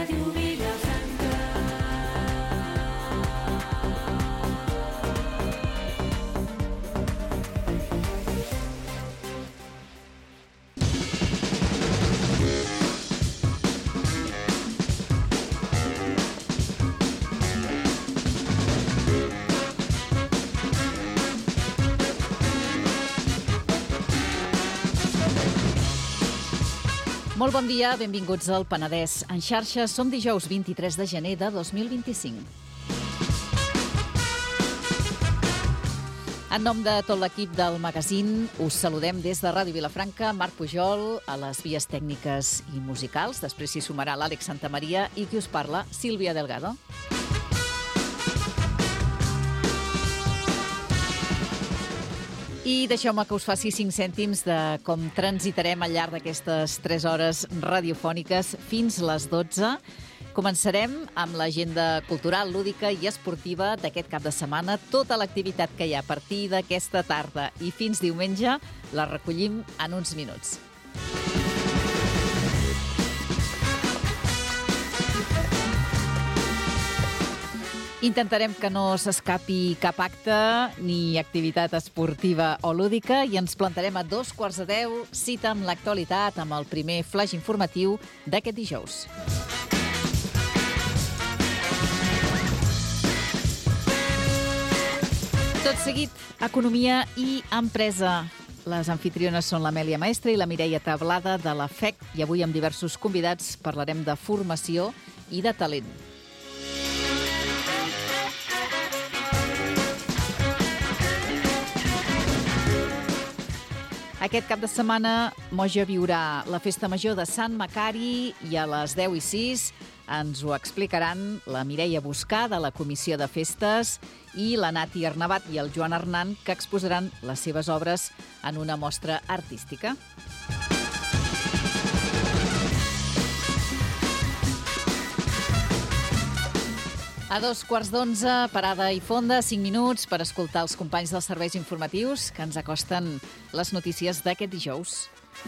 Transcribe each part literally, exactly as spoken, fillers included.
Ràdio Vilafranca. Molt bon dia, benvinguts al Penedès en xarxa. Som dijous vint-i-tres de gener de dos mil vint-i-cinc. En nom de tot l'equip del magazín, us saludem des de Ràdio Vilafranca, Marc Pujol, a les vies tècniques i musicals. Després s'hi sumarà l'Àlex Santamaria i qui us parla, Sílvia Delgado. I deixeu-me que us faci cinc cèntims de com transitarem al llarg d'aquestes tres hores radiofòniques fins les dotze. Començarem amb l'agenda cultural, lúdica i esportiva d'aquest cap de setmana. Tota l'activitat que hi ha a partir d'aquesta tarda i fins diumenge la recollim en uns minuts. Intentarem que no s'escapi cap acte ni activitat esportiva o lúdica i ens plantarem a dos quarts de deu, cita amb l'actualitat, amb el primer flash informatiu d'aquest dijous. Tot seguit, economia i empresa. Les anfitriones són l'Amèlia Maestre i la Mireia Tablada de la F E C i avui amb diversos convidats parlarem de formació i de talent. Aquest cap de setmana Moja viurà la festa major de Sant Macari i a les deu i sis ens ho explicaran la Mireia Buscà de la Comissió de Festes i la Nati Arnabat i el Joan Arnant, que exposaran les seves obres en una mostra artística. A dos quarts d'onze, parada i fonda, cinc minuts per escoltar els companys dels serveis informatius que ens acosten les notícies d'aquest dijous.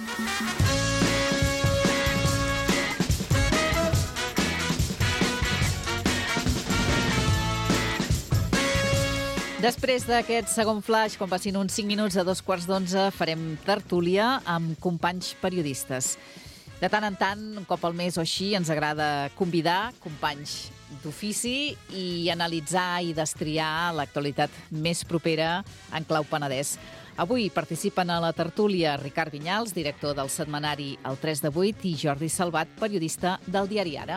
Després d'aquest segon flash, quan passin uns cinc minuts a dos quarts d'onze, farem tertúlia amb companys periodistes. De tant en tant, un cop al mes o així, ens agrada convidar companys d'ofici i analitzar i destriar l'actualitat més propera en clau Penedès. Avui participen a la tertúlia Ricard Vinyals, director del setmanari El tres de vuit, i Jordi Salvat, periodista del diari Ara.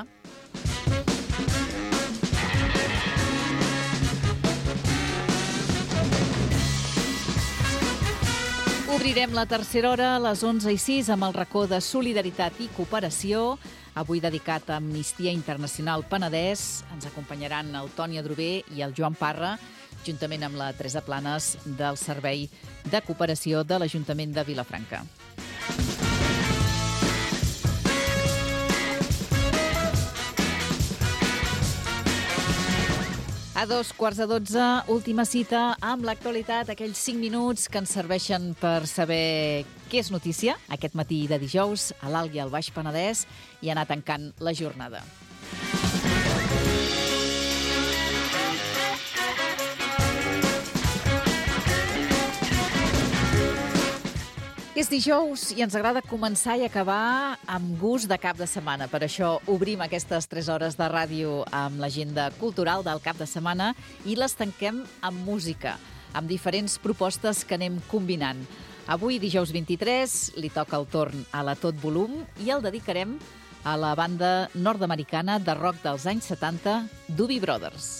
Obrirem la tercera hora a les onze i sis amb el racó de solidaritat i cooperació, avui dedicat a Amnistia Internacional Penedès. Ens acompanyaran el Toni Adrover i el Joan Parra, juntament amb la Teresa Planes del Servei de Cooperació de l'Ajuntament de Vilafranca. A dos quarts de dotze, última cita amb l'actualitat, aquells cinc minuts que ens serveixen per saber què és notícia aquest matí de dijous a l'Alt i al Baix Penedès i anar tancant la jornada. És dijous i ens agrada començar i acabar amb gust de cap de setmana. Per això obrim aquestes tres hores de ràdio amb l'agenda cultural del cap de setmana i les tanquem amb música, amb diferents propostes que anem combinant. Avui, dijous vint-i-tres, li toca el torn a la Tot Volum i el dedicarem a la banda nord-americana de rock dels anys setanta, Doobie Brothers.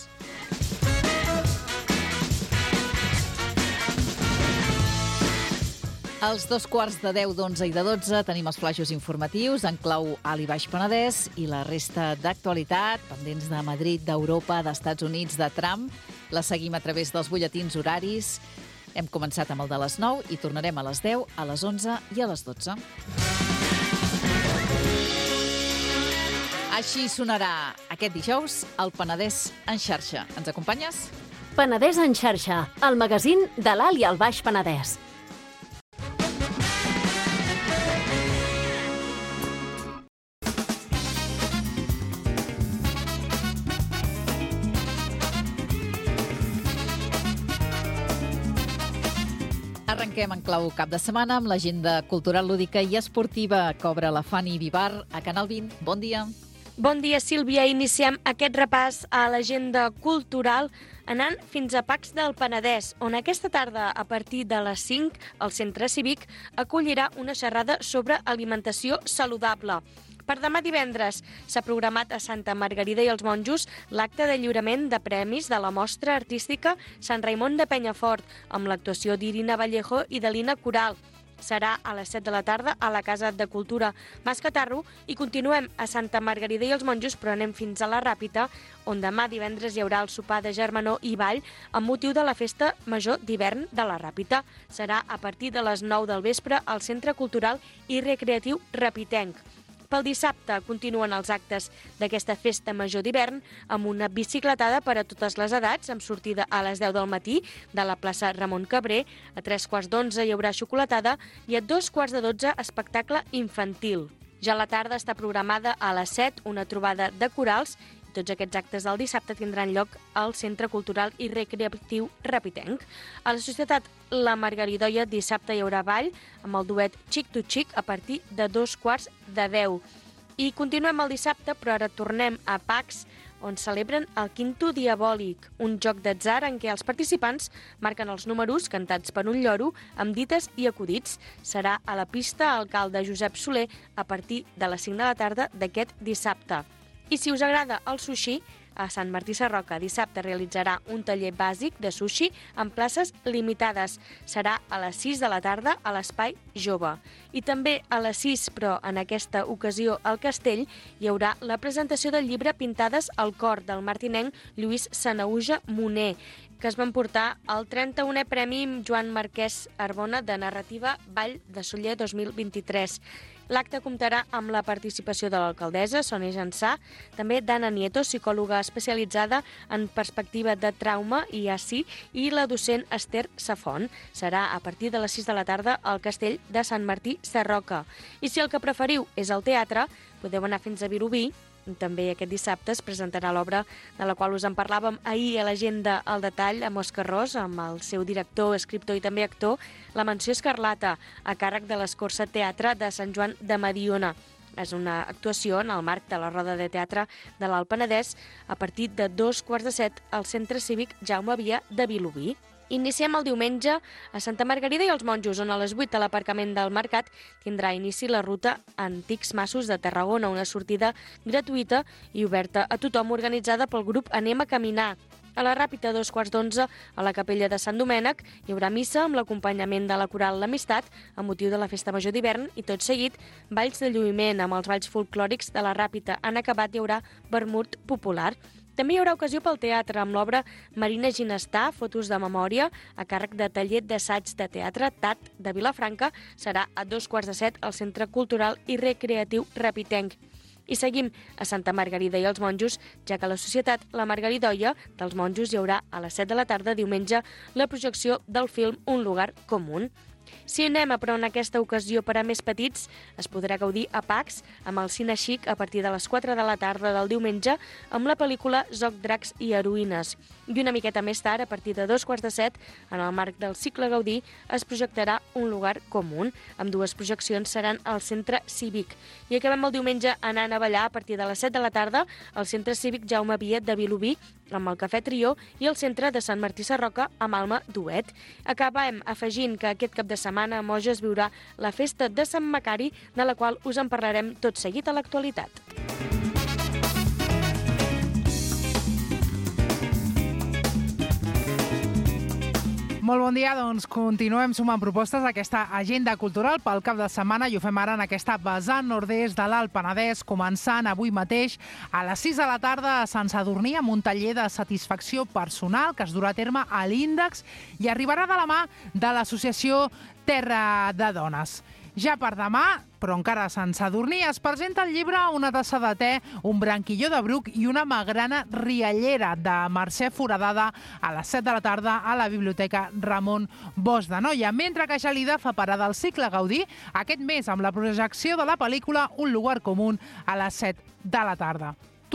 Als dos quarts de deu, d'onze i de dotze tenim els flaixos informatius en clau Alt i Baix Penedès i la resta d'actualitat, pendents de Madrid, d'Europa, d'Estats Units, de Trump. La seguim a través dels butlletins horaris. Hem començat amb el de les nou i tornarem a les deu, a les onze i a les dotze. Així sonarà aquest dijous el Penedès en xarxa. Ens acompanyes? Penedès en xarxa, el magazín de l'Alt i el Baix Penedès. Arrenquem en clau cap de setmana amb l'agenda cultural, lúdica i esportiva que obre la Fanny Vivar a Canal vint. Bon dia. Bon dia, Sílvia. Iniciem aquest repàs a l'agenda cultural anant fins a Pacs del Penedès, on aquesta tarda, a partir de les cinc, el Centre Cívic acollirà una xerrada sobre alimentació saludable. Per demà divendres s'ha programat a Santa Margarida i els Monjos l'acte de lliurament de premis de la mostra artística Sant Raimon de Penyafort, amb l'actuació d'Irina Vallejo i de Lina Coral. Serà a les set de la tarda a la Casa de Cultura Mas Catarro i continuem a Santa Margarida i els Monjos, però anem fins a la Ràpita, on demà divendres hi haurà el sopar de germanor i ball amb motiu de la Festa Major d'Hivern de la Ràpita. Serà a partir de les nou del vespre al Centre Cultural i Recreatiu Rapitenc. Pel dissabte continuen els actes d'aquesta Festa Major d'Hivern amb una bicicletada per a totes les edats, amb sortida a les deu del matí de la plaça Ramon Cabré. A tres quarts d'onze hi haurà xocolatada i a dos quarts de dotze espectacle infantil. Ja a la tarda està programada a les set una trobada de corals. Tots aquests actes del dissabte tindran lloc al Centre Cultural i Recreatiu Rapitenc. A la Societat La Margaridoia dissabte hi haurà ball amb el duet Xic to Xic a partir de dos quarts de deu. I continuem el dissabte, però ara tornem a Pacs, on celebren el Quinto Diabòlic, un joc d'atzar en què els participants marquen els números cantats per un lloro amb dites i acudits. Serà a la pista Alcalde Josep Soler a partir de les cinc de la tarda d'aquest dissabte. I si us agrada el sushi, a Sant Martí Sarroca dissabte realitzarà un taller bàsic de sushi amb places limitades. Serà a les sis de la tarda a l'Espai Jove. I també a les sis, però en aquesta ocasió al Castell, hi haurà la presentació del llibre Pintades al cor del martinenc Lluís Sanauja Moner, que es van portar al trenta-unè Premi Joan Marquès Arbona de Narrativa Vall de Sóller dos mil vint-i-tres. L'acte comptarà amb la participació de l'alcaldessa, Sònia Jansà, també d'Anna Nieto, psicòloga especialitzada en perspectiva de trauma i A C I, i la docent Esther Safont. Serà a partir de les sis de la tarda al Castell de Sant Martí Sarroca. I si el que preferiu és el teatre, podeu anar fins a Vilobí. També aquest dissabte es presentarà l'obra de la qual us en parlàvem ahir a l'agenda al detall amb Òscar Ros, amb el seu director, escriptor i també actor, La Mansió Escarlata, a càrrec de l'Escorça Teatre de Sant Joan de Mediona. És una actuació en el marc de la Roda de Teatre de l'Alt Penedès a partir de dos quarts de set al Centre Cívic Jaume Via de Vilobí. Iniciem el diumenge a Santa Margarida i els Monjos, on a les vuit a l'aparcament del Mercat tindrà inici la ruta Antics Massos de Tarragona, una sortida gratuïta i oberta a tothom, organitzada pel grup Anem a Caminar. A la Ràpita, a dos quarts d'onze, a la capella de Sant Domènec, hi haurà missa amb l'acompanyament de la coral L'Amistat amb motiu de la Festa Major d'Hivern i, tot seguit, balls de lluïment amb els balls folclòrics de la Ràpita. En acabat hi haurà vermut popular. També hi haurà ocasió pel teatre amb l'obra Marina Ginestà, Fotos de memòria, a càrrec de taller d'assaig de teatre T A T de Vilafranca. Serà a dos quarts de set al Centre Cultural i Recreatiu Rapitenc. I seguim a Santa Margarida i els Monjos, ja que a la Societat La Margaridoia dels Monjos hi haurà a les set de la tarda diumenge la projecció del film Un lugar común. Cinema, però en aquesta ocasió per a més petits, es podrà gaudir a Pacs amb el Cine Xic a partir de les quatre de la tarda del diumenge amb la pel·lícula Zoc, dracs i heroïnes. I una miqueta més tard, a partir de dos quarts de set, en el marc del cicle Gaudí, es projectarà Un lugar común. Amb dues projeccions seran al Centre Cívic. I acabem el diumenge anant a ballar a partir de les set de la tarda al Centre Cívic Jaume Via de Vilobí amb el Cafè Trió i el Centre de Sant Martí Sarroca amb Alma Duet. Acabem afegint que aquest cap de setmana a Moja es viurà la Festa de Sant Macari, de la qual us en parlarem tot seguit a l'actualitat. Molt bon dia, doncs continuem sumant propostes a aquesta agenda cultural pel cap de setmana i ho fem ara en aquesta vessant nord-est de l'Alt Penedès, començant avui mateix a les sis de la tarda a Sant Sadurní amb un taller de satisfacció personal que es durà a terme a l'Índex i arribarà de la mà de l'associació Terra de Dones. Ja per demà, però encara a Sant Sadurní, es presenta el llibre Una tassa de te, un branquilló de bruc i una magrana riallera de Mercè Foradada a les set de la tarda a la Biblioteca Ramon Bosch de Noia, mentre que Gelida fa parada al cicle Gaudí aquest mes amb la projecció de la pel·lícula Un lugar común a les set de la tarda.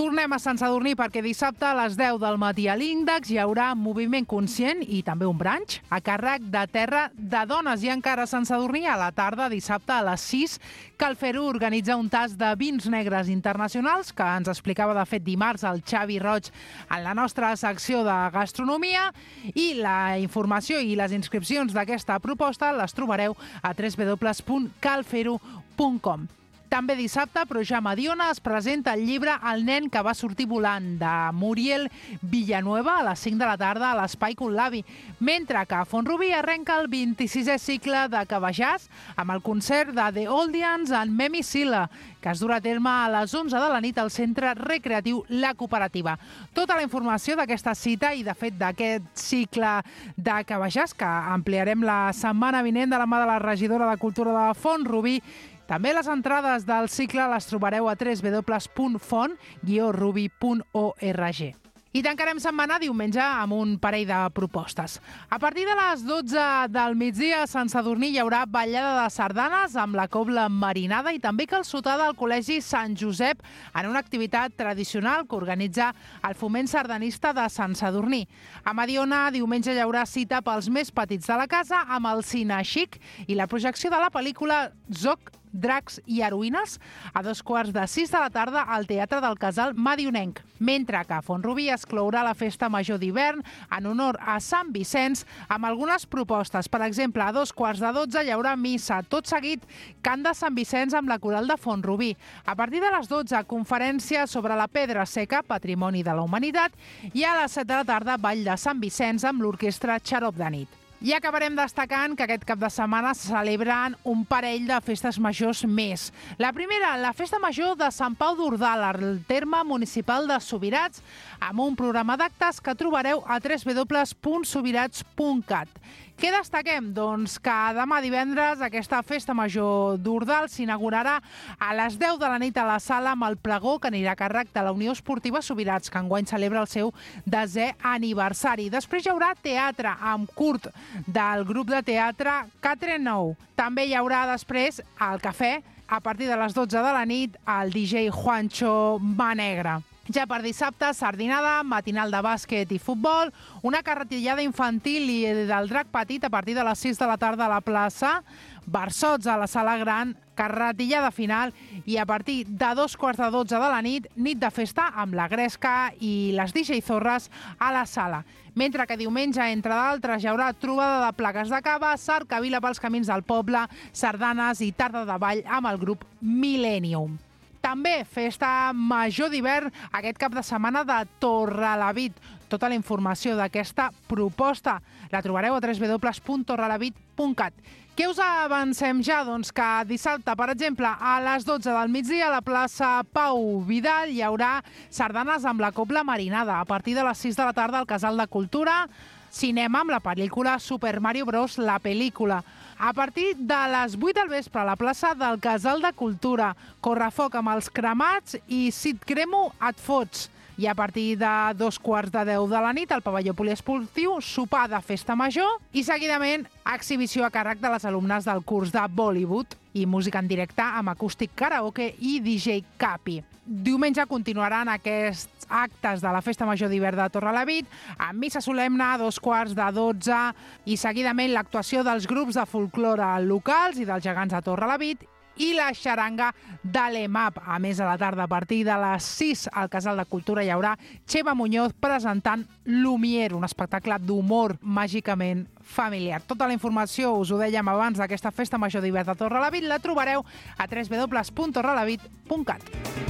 Tornem a Sant Sadurní perquè dissabte a les deu del matí a l'Índex hi haurà moviment conscient i també un brunch a càrrec de Terra de Dones. I encara a Sant Sadurní a la tarda, dissabte a les sis, Cal Fer-ho organitza un tast de vins negres internacionals que ens explicava de fet dimarts el Xavi Roig en la nostra secció de gastronomia, i la informació i les inscripcions d'aquesta proposta les trobareu a w w w punt cal fer ho punt com. També dissabte, Proja Mediona es presenta el llibre El nen que va sortir volant, de Muriel Villanueva, a les cinc de la tarda a l'Espai Col·labi, mentre que a Font-rubí arrenca el vint-i-sisè cicle de Cabajàs amb el concert de The Oldians en Memi Sila, que es durà a terme a les onze de la nit al Centre Recreatiu La Cooperativa. Tota la informació d'aquesta cita i, de fet, d'aquest cicle de Cabajàs, que ampliarem la setmana vinent de la mà de la regidora de Cultura de Font-rubí. També les entrades del cicle les trobareu a w w w punt font guió rubí punt org. I tancarem setmana diumenge amb un parell de propostes. A partir de les dotze del migdia a Sant Sadurní hi haurà ballada de sardanes amb la cobla marinada i també calçotada al Col·legi Sant Josep en una activitat tradicional que organitza el Foment Sardanista de Sant Sadurní. A Mediona diumenge hi haurà cita pels més petits de la casa amb el Cine Xic i la projecció de la pel·lícula Zoc, Dracs i Heroïnes a dos quarts de sis de la tarda al Teatre del Casal Medionenc, mentre que a Font-rubí es clourà la festa major d'hivern en honor a Sant Vicenç amb algunes propostes. Per exemple, a dos quarts de dotze hi haurà missa, tot seguit cant de Sant Vicenç amb la coral de Font-rubí. A partir de les dotze, conferència sobre la pedra seca, patrimoni de la humanitat, i a les set de la tarda ball de Sant Vicenç amb l'orquestra Xarop de nit. I acabarem destacant que aquest cap de setmana se celebren un parell de festes majors més. La primera, la Festa Major de Sant Pau d'Ordal, al terme municipal de Subirats, amb un programa d'actes que trobareu a w w w punt subirats punt cat. Què destaquem? Doncs que demà divendres aquesta Festa Major d'Ordal s'inaugurarà a les deu de la nit a la sala amb el pregó que anirà a càrrec de la Unió Esportiva Subirats, que enguany celebra el seu desè aniversari. Després hi haurà teatre amb curt del grup de teatre Catre Nou. També hi haurà després al cafè, a partir de les dotze de la nit, el D J Juancho Manegra. Ja per dissabte, sardinada, matinal de bàsquet i futbol, una carretillada infantil i del drac petit a partir de les sis de la tarda a la plaça, Barçots a la sala gran, carretillada final i a partir de dos quarts de dotze de la nit, nit de festa amb la Gresca i les D J Zorres a la sala. Mentre que diumenge, entre d'altres, hi haurà trobada de plaques de cava, cercavila pels camins del poble, sardanes i tarda de ball amb el grup Millennium. També festa major d'hivern aquest cap de setmana de Torrelavit. Tota la informació d'aquesta proposta la trobareu a w w w punt torrelavit punt cat. Què us avancem ja? Doncs que dissabte, per exemple, a les dotze del migdia a la plaça Pau Vidal hi haurà sardanes amb la cobla marinada. A partir de les sis de la tarda al Casal de Cultura, cinema amb la pel·lícula Super Mario Bros. La pel·lícula. A partir de les vuit del vespre a la plaça del Casal de Cultura, correfoc amb els cremats i si et cremo et fots. I a partir de dos quarts de deu de la nit al pavelló poliesportiu, sopar de festa major i seguidament exhibició a càrrec de les alumnes del curs de Bollywood i música en directe amb acústic karaoke i D J Capi. Diumenge continuaran aquests actes de la Festa Major d'hivern de Torrelavit, amb missa solemne a dos quarts de dotze i seguidament l'actuació dels grups de folklore locals i dels gegants de Torrelavit i la xaranga de l'E M A P. A més, a la tarda, a partir de les sis al Casal de Cultura hi haurà Xeva Muñoz presentant Lumière, un espectacle d'humor màgicament familiar. Tota la informació, us ho dèiem abans, d'aquesta Festa Major d'hivern de Torrelavit la trobareu a w w w punt torrelavit punt cat.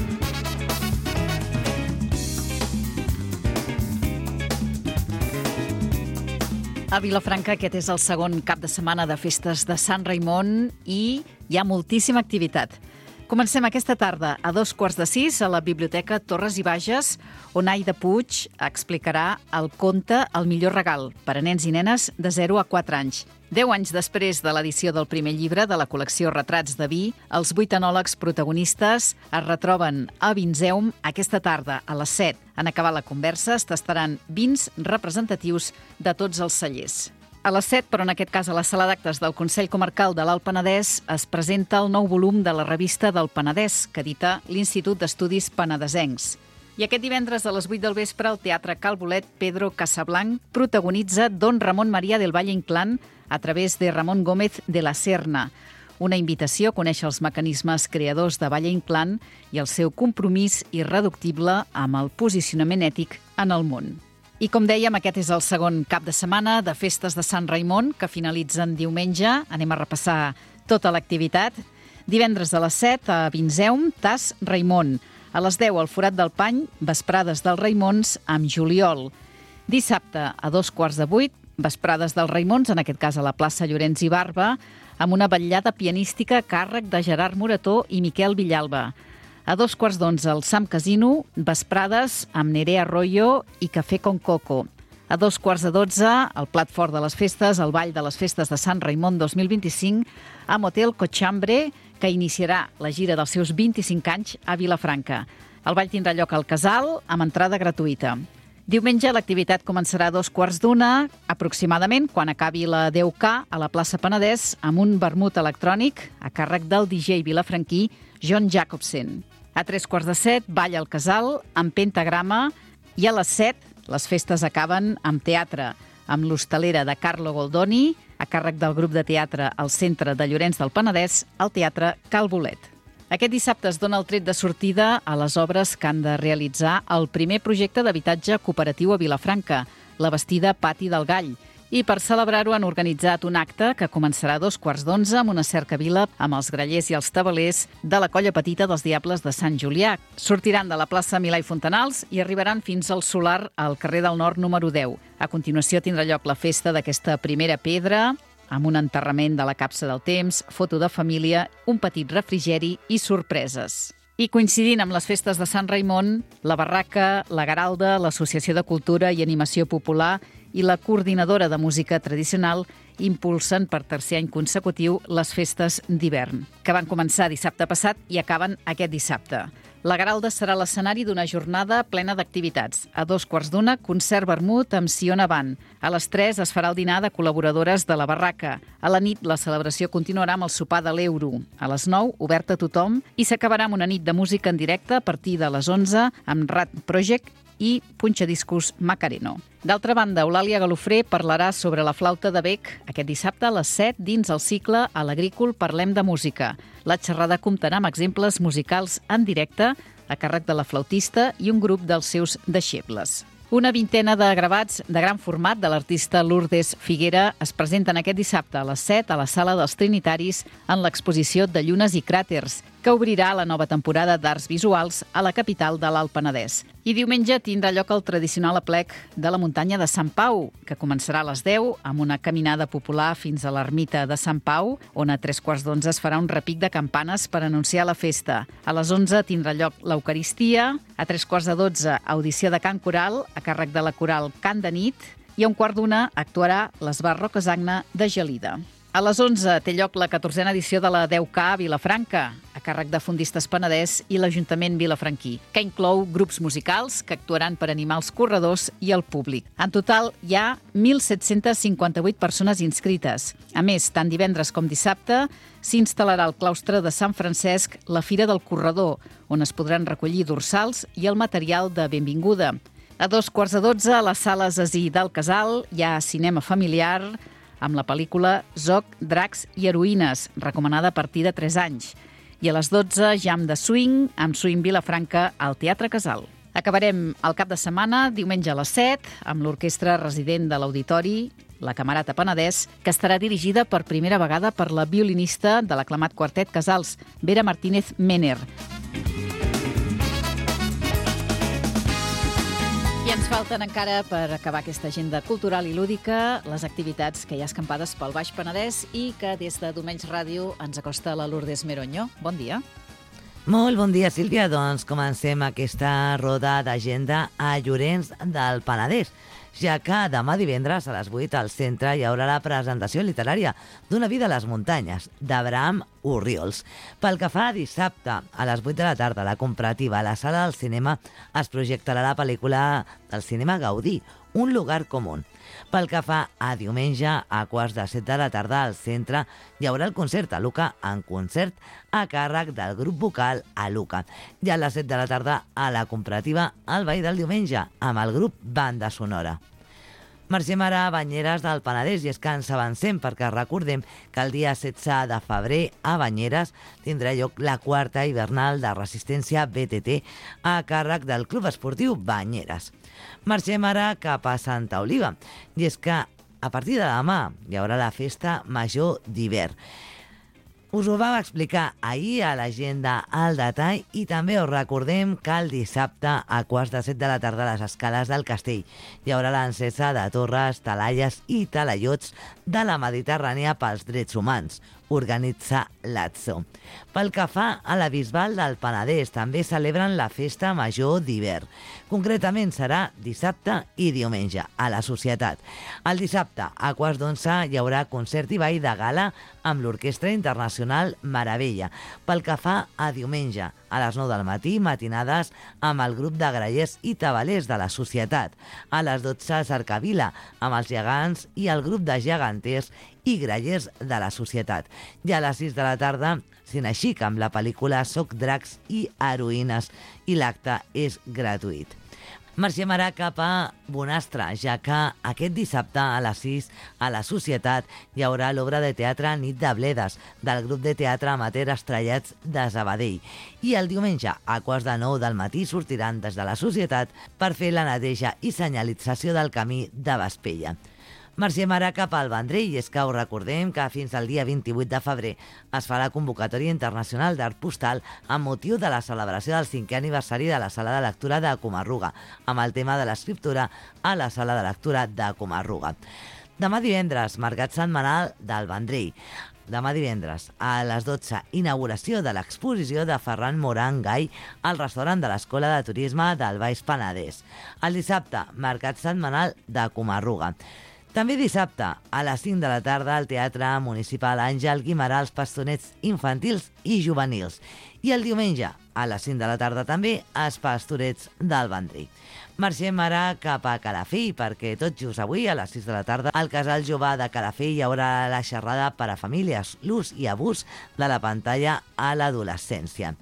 A Vilafranca aquest és el segon cap de setmana de festes de Sant Raimon i hi ha moltíssima activitat. Comencem aquesta tarda a dos quarts de sis a la Biblioteca Torres i Bages, on Aida Puig explicarà el conte El millor regal per a nens i nenes de zero a quatre anys. Deu anys després de l'edició del primer llibre de la col·lecció Retrats de vi, els vuit enòlegs protagonistes es retroben a Vinzeum aquesta tarda a les set. En acabar la conversa es tastaran vins representatius de tots els cellers. A les set, però en aquest cas a la sala d'actes del Consell Comarcal de l'Alt Penedès, es presenta el nou volum de la revista del Penedès, que edita l'Institut d'Estudis Penedesencs. I aquest divendres a les vuit del vespre al Teatre Cal Bolet, Pedro Casablanc protagonitza Don Ramón María del Valle Inclán a través de Ramón Gómez de la Serna. Una invitació a conèixer els mecanismes creadors de Valle Inclán i el seu compromís irreductible amb el posicionament ètic en el món. I com dèiem, aquest és el segon cap de setmana de festes de Sant Raimon, que finalitzen diumenge. Anem a repassar tota l'activitat. Divendres a les set a Vinzeum, Tas Raimon. A les deu al Forat del Pany, vesprades dels Raimons amb Juliol. Dissabte a dos quarts de vuit, vesprades dels Raimons, en aquest cas a la plaça Llorenç i Barba, amb una vetllada pianística a càrrec de Gerard Morató i Miquel Villalba. A dos quarts d'onze al Sam Casino, vesprades amb Nerea Arroyo i Café con Coco. A dos quarts de dotze, el plat fort de les festes, el ball de les festes de Sant Raimon dos mil vint-i-cinc, amb Hotel Cochambre, que iniciarà la gira dels seus vint-i-cinc anys a Vilafranca. El ball tindrà lloc al Casal, amb entrada gratuïta. Diumenge l'activitat començarà a dos quarts d'una, aproximadament, quan acabi la deu K a la plaça Penedès, amb un vermut electrònic a càrrec del D J vilafranquí John Jacobsen. A tres quarts de set, ball al Casal, amb pentagrama, i a les set les festes acaben amb teatre, amb l'Hostalera de Carlo Goldoni, a càrrec del grup de teatre al Centre de Llorenç del Penedès, al Teatre Cal Bolet. Aquest dissabte es dona el tret de sortida a les obres que han de realitzar el primer projecte d'habitatge cooperatiu a Vilafranca, la Bastida Pati del Gall. I per celebrar-ho han organitzat un acte que començarà a dos quarts d'onze amb una cercavila amb els grallers i els tabalers de la colla petita dels Diables de Sant Julià. Sortiran de la plaça Milà i Fontanals i arribaran fins al Solar al carrer del Nord número deu. A continuació tindrà lloc la festa d'aquesta primera pedra, amb un enterrament de la capsa del temps, foto de família, un petit refrigeri i sorpreses. I coincidint amb les festes de Sant Raimon, la Barraca, la Garalda, l'Associació de Cultura i Animació Popular i la Coordinadora de Música Tradicional impulsen per tercer any consecutiu les festes d'hivern, que van començar dissabte passat i acaben aquest dissabte. La Garalda serà l'escenari d'una jornada plena d'activitats. A dos quarts d'una, concert vermut amb Siona Band. A les tres es farà el dinar de col·laboradores de la Barraca. A la nit, la celebració continuarà amb el sopar de l'Euro. A les nou, obert a tothom, i s'acabarà amb una nit de música en directe a partir de les onze amb Rat Project i Punxadiscos Macareno. D'altra banda, Eulàlia Galofré parlarà sobre la flauta de bec aquest dissabte a les set dins el cicle A l'Agrícol Parlem de Música. La xerrada comptarà amb exemples musicals en directe a càrrec de la flautista i un grup dels seus deixebles. Una vintena de gravats de gran format de l'artista Lourdes Figuera es presenten aquest dissabte a les set a la Sala dels Trinitaris en l'exposició de Llunes i Cràters, que obrirà la nova temporada d'Arts Visuals a la capital de l'Alt Penedès. I diumenge tindrà lloc el tradicional aplec de la muntanya de Sant Pau, que començarà a les deu amb una caminada popular fins a l'ermita de Sant Pau, on a tres quarts d'onze es farà un repic de campanes per anunciar la festa. A les onze tindrà lloc l'Eucaristia, a tres quarts de dotze audició de cant coral, a càrrec de la coral Cant de Nit, i a un quart d'una actuarà l'Esbar Rocasagne de Gelida. A les onze té lloc la catorzena edició de la deu K a Vilafranca, a càrrec de Fondistes Penedès i l'Ajuntament vilafranquí, que inclou grups musicals que actuaran per animar els corredors i el públic. En total, hi ha mil set-cents cinquanta-vuit persones inscrites. A més, tant divendres com dissabte, s'instal·larà al claustre de Sant Francesc la Fira del Corredor, on es podran recollir dorsals i el material de benvinguda. A dos quarts de dotze, a les sales Así del Casal, hi ha cinema familiar amb la pel·lícula Zoc, Dracs i Heroïnes, recomanada a partir de tres anys. I a les dotze, jam de swing, amb Swing Vilafranca al Teatre Casal. Acabarem el cap de setmana, diumenge a les set, amb l'orquestra resident de l'Auditori, la Camerata Penedès, que estarà dirigida per primera vegada per la violinista de l'aclamat quartet Casals, Vera Martínez Mener. I ens falten encara, per acabar aquesta agenda cultural i lúdica, les activitats que hi ha escampades pel Baix Penedès i que des de Domenys Ràdio ens acosta la Lourdes Meroño. Bon dia. Molt bon dia, Sílvia. Doncs comencem aquesta roda d'agenda a Llorenç del Penedès, ja que demà divendres a les vuit al centre hi haurà la presentació literària d'Una vida a les muntanyes, d'Abraham Orriols. Pel que fa a dissabte, a les vuit de la tarda, a la comparativa a la sala del cinema es projectarà la pel·lícula del cinema Gaudí, Un lugar común. Pel que fa a diumenge, a quarts de set de la tarda, al centre hi haurà el concert a Luca en concert a càrrec del grup vocal a Luca. I a les set de la tarda, a la comparativa, el ball del diumenge, amb el grup Banda Sonora. Marxem ara a Banyeres del Penedès, i és que ens avancem perquè recordem que el dia setze de febrer a Banyeres tindrà lloc la quarta hivernal de resistència B T T a càrrec del Club Esportiu Banyeres. Marxem ara cap a Santa Oliva, i és que a partir de demà hi haurà la festa major d'hivern. Us ho vam explicar ahir a l'agenda al detall, i també us recordem que el dissabte a quarts de set de la tarda a les escales del Castell hi haurà l'encesa de torres, talaies i talaiots de la Mediterrània pels drets humans. Organitza l'A T S O. Pel que fa a la Bisbal del Penedès, també celebren la festa major d'hivern. Concretament serà dissabte i diumenge a la Societat. El dissabte a quarts d'onze hi haurà concert i ball de gala amb l'Orquestra Internacional Meravella. Pel que fa a diumenge, a les nou del matí, matinades amb el grup de grallers i tabalers de la Societat. A les dotze, cercavila amb els gegants i el grup de geganters i grallers de la Societat. I a les sis de la tarda, cine xic amb la pel·lícula Soc dracs i heroïnes, i l'acte és gratuït. Marxem ara cap a Bonastre, ja que aquest dissabte a les sis a la Societat hi haurà l'obra de teatre Nit de Bledes del grup de teatre amateur Estrellats de Sabadell. I el diumenge a quarts de nou del matí sortiran des de la Societat per fer la neteja i senyalització del camí de Vespella. Marxem ara cap al Vendrell, i és que us recordem que fins al dia vint-i-vuit de febrer es fa la convocatòria internacional d'art postal amb motiu de la celebració del cinquè aniversari de la Sala de Lectura de Comarruga, amb el tema de l'escriptura a la Sala de Lectura de Comarruga. Demà divendres, mercat setmanal del Vendrell. Demà divendres, a les dotze, inauguració de l'exposició de Ferran Moran Gai al restaurant de l'Escola de Turisme del Baix Penedès. El dissabte, mercat setmanal de Comarruga. També dissabte, a les cinc de la tarda, al Teatre Municipal Àngel Guimerà, els pastonets infantils i juvenils. I el diumenge, a les cinc de la tarda també, els pastorets del Vendrell. Marxem ara cap a Calafell, perquè tot just avui, a les sis de la tarda, al Casal Jove de Calafell hi haurà la xerrada per a famílies, l'ús i abús de la pantalla a l'adolescència.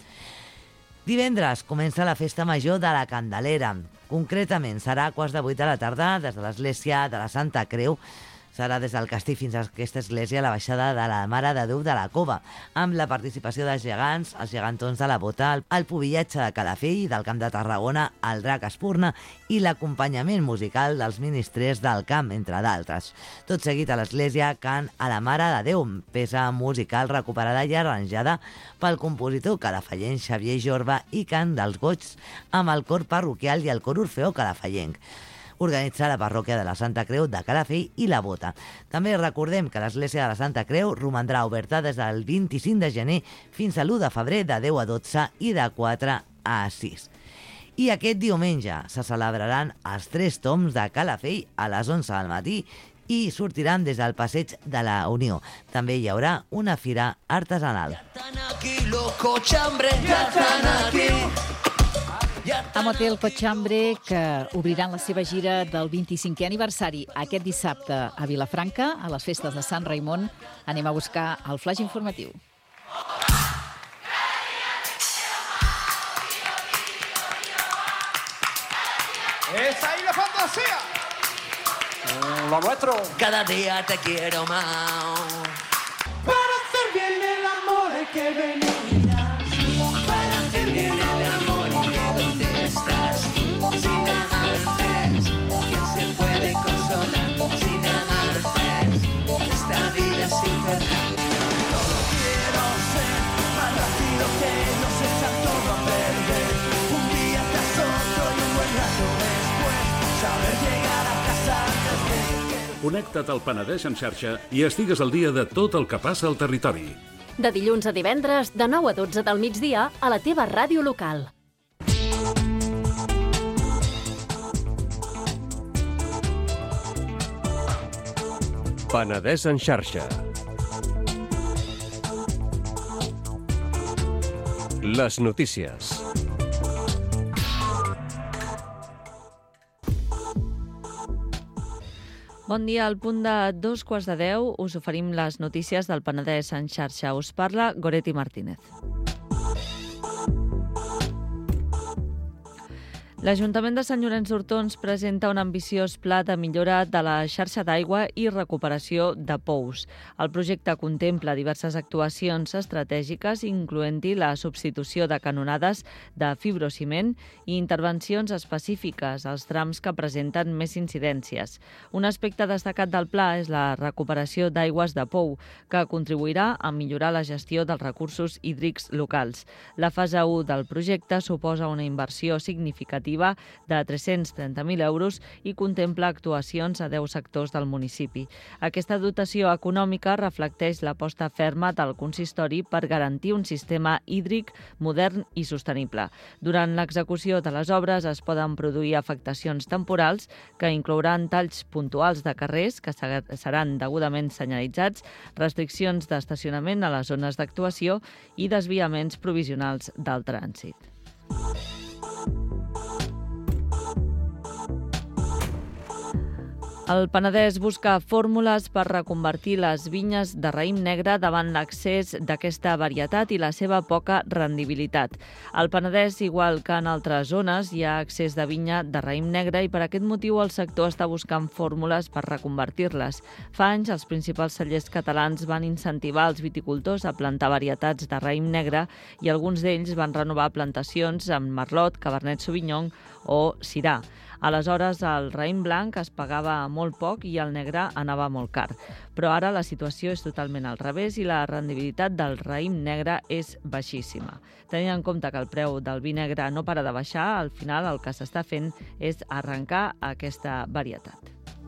Divendres comença la festa major de la Candelera. Concretament, serà a quarts de vuit de la tarda des de l'església de la Santa Creu. Serà des del castell fins a aquesta església la baixada de la Mare de Déu de la Cova, amb la participació dels gegants, els gegantons de la Bota, el pubillatge de Calafell, del Camp de Tarragona, el Drac Espurna i l'acompanyament musical dels ministrers del camp, entre d'altres. Tot seguit a l'església, cant a la Mare de Déu, peça musical recuperada i arranjada pel compositor calafallenc Xavier Jorba, i cant dels goigs amb el cor parroquial i el cor orfeó calafallenc. Organitzar la parròquia de la Santa Creu de Calafell i la Bota. També recordem que l'església de la Santa Creu romandrà oberta des del vint-i-cinc de gener fins a l'u de febrer de deu a dotze i de quatre a sis. I aquest diumenge se celebraran els tres toms de Calafell a les onze del matí i sortiran des del passeig de la Unió. També hi haurà una fira artesanal. Amb Hotel Cochambre, que obriran la seva gira del vint-i-cinquè aniversari aquest dissabte a Vilafranca, a les festes de Sant Raimon. Anem a buscar el flash informatiu. ¡Es ahí la fantasía! Lo nuestro. Cada día te quiero más. Para hacer bien el amor hay que venir. Para hacer bien el amor hay que donde estás. Sin amartes, ¿quién se puede consolar? Sin amartes, esta vida es infernal. Todo quiero ser más rápido que ellos, echar todo a perder. Un día tras otro y un buen rato después, saber llegar a casa antes de que... Connecta't al Penedès en xarxa i estigues al dia de tot el que passa al territori. De dilluns a divendres, de nou a dotze del migdia, a la teva ràdio local. Penedès en xarxa. Les notícies. Bon dia, al punt de dos quarts de deu us oferim les notícies del Penedès en xarxa. Us parla Goretti Martínez. L'Ajuntament de Sant Llorenç d'Hortons presenta un ambiciós pla de millora de la xarxa d'aigua i recuperació de pous. El projecte contempla diverses actuacions estratègiques, incloent-hi la substitució de canonades de fibrociment i intervencions específiques als trams que presenten més incidències. Un aspecte destacat del pla és la recuperació d'aigües de pou, que contribuirà a millorar la gestió dels recursos hídrics locals. La fase u del projecte suposa una inversió significativa de tres-cents trenta mil euros i contempla actuacions a deu sectors del municipi. Aquesta dotació econòmica reflecteix l'aposta ferma del consistori per garantir un sistema hídric modern i sostenible. Durant l'execució de les obres es poden produir afectacions temporals que inclouran talls puntuals de carrers que seran degudament senyalitzats, restriccions d'estacionament a les zones d'actuació i desviaments provisionals del trànsit. El Penedès busca fórmules per reconvertir les vinyes de raïm negre davant l'accés d'aquesta varietat i la seva poca rendibilitat. Al Penedès, igual que en altres zones, hi ha accés de vinya de raïm negre i per aquest motiu el sector està buscant fórmules per reconvertir-les. Fa anys, els principals cellers catalans van incentivar els viticultors a plantar varietats de raïm negre i alguns d'ells van renovar plantacions amb merlot, cabernet sauvignon o syrah. Aleshores, el raïm blanc es pagava molt poc i el negre anava molt car. Però ara la situació és totalment al revés i la rendibilitat del raïm negre és baixíssima. Tenint en compte que el preu del vi negre no para de baixar, al final el que s'està fent és arrencar aquesta varietat.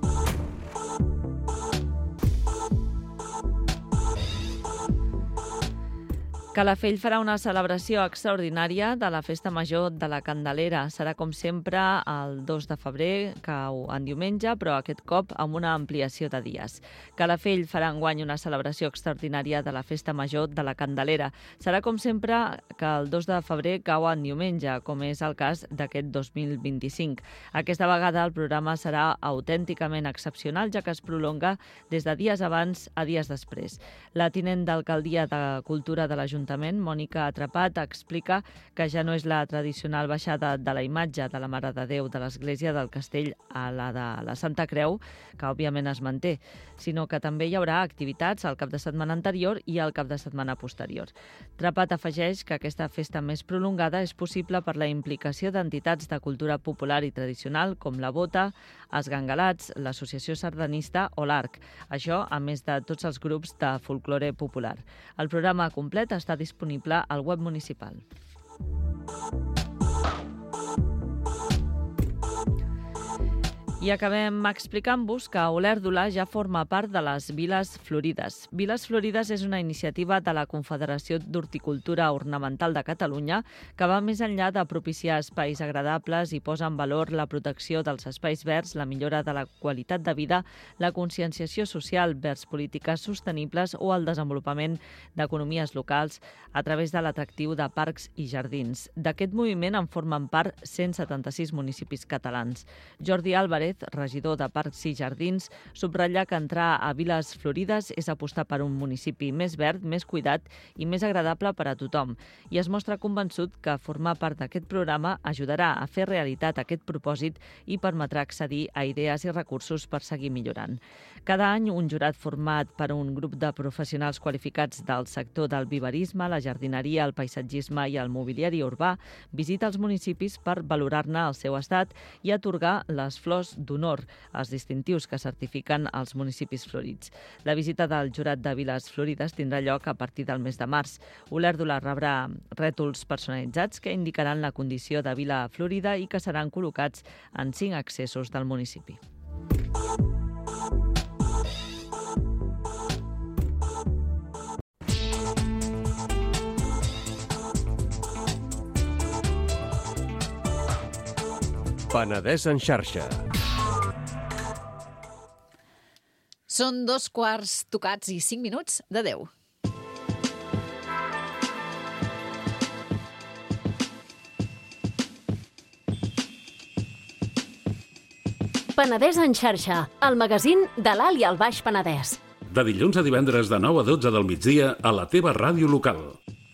Calafell farà una celebració extraordinària de la Festa Major de la Candelera. Serà, com sempre, el dos de febrer, cau en diumenge, però aquest cop amb una ampliació de dies. Calafell farà enguany una celebració extraordinària de la Festa Major de la Candelera. Serà, com sempre, que el dos de febrer cau en diumenge, com és el cas d'aquest dos mil vint-i-cinc. Aquesta vegada el programa serà autènticament excepcional, ja que es prolonga des de dies abans a dies després. La tinent d'Alcaldia de Cultura de l'Ajuntament, Mònica Atrapat, explica que ja no és la tradicional baixada de la imatge de la Mare de Déu de l'Església del Castell a la de la Santa Creu, que òbviament es manté, sinó que també hi haurà activitats al cap de setmana anterior i al cap de setmana posterior. Atrapat afegeix que aquesta festa més prolongada és possible per la implicació d'entitats de cultura popular i tradicional com la Bota, els Gangalats, l'Associació Sardanista o l'Arc. Això, a més de tots els grups de folklore popular. El programa complet està disponible al web municipal. I acabem explicant-vos que Olèrdola ja forma part de les Viles Florides. Viles Florides és una iniciativa de la Confederació d'Horticultura Ornamental de Catalunya que va més enllà de propiciar espais agradables i posa en valor la protecció dels espais verds, la millora de la qualitat de vida, la conscienciació social vers polítiques sostenibles o el desenvolupament d'economies locals a través de l'atractiu de parcs i jardins. D'aquest moviment en formen part cent setanta-sis municipis catalans. Jordi Álvarez, regidor de Parcs i Jardins, subratlla que entrar a Viles Florides és apostar per un municipi més verd, més cuidat i més agradable per a tothom. I es mostra convençut que formar part d'aquest programa ajudarà a fer realitat aquest propòsit i permetrà accedir a idees i recursos per seguir millorant. Cada any, un jurat format per un grup de professionals qualificats del sector del viverisme, la jardineria, el paisatgisme i el mobiliari urbà visita els municipis per valorar-ne el seu estat i atorgar les flors d'honor, els distintius que certifiquen els municipis florits. La visita del jurat de Viles Florides tindrà lloc a partir del mes de març. Olèrdola rebrà rètols personalitzats que indicaran la condició de vila florida i que seran col·locats en cinc accessos del municipi. Penedès en xarxa. Són dos quarts tocats i cinc minuts de deu. Penedès en xarxa, el magazín de l'Alt i el Baix Penedès. De dilluns a divendres de nou a dotze del migdia a la teva ràdio local.